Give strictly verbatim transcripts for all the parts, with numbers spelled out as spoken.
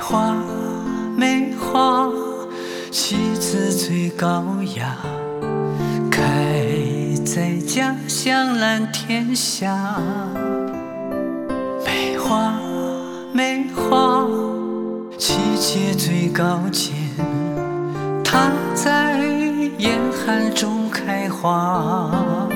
花梅花，气质最高雅，开在家乡蓝天下。梅花梅花，气节最高洁，它在严寒中开花，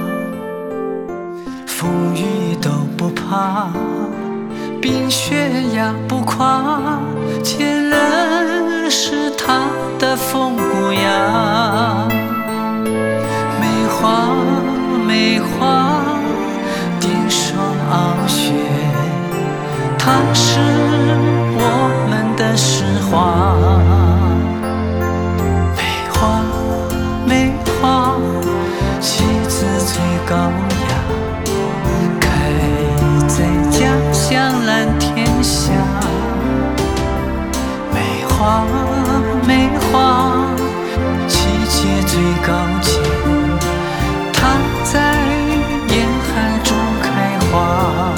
风雨都不怕，冰雪压不垮，坚韧是它的风骨呀。梅花梅花，点霜傲雪，它是我们的诗画。梅花梅花，气质最高雅，开在家乡蓝天下。梅花梅花，气节最高洁，它在严寒中开花，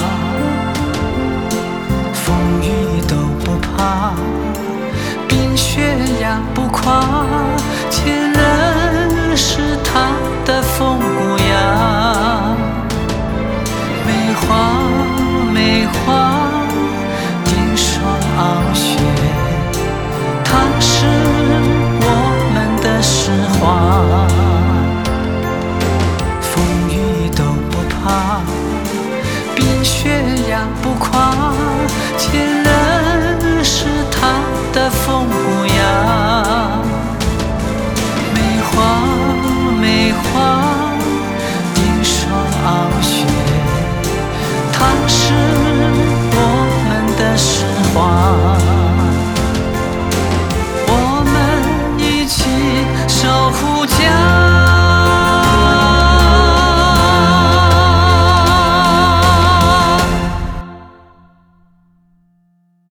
风雨都不怕，冰雪压不垮，坚韧是它的风骨呀。梅花梅花，点霜傲雪，它是我们的诗画。风雨都不怕，冰雪压不垮，坚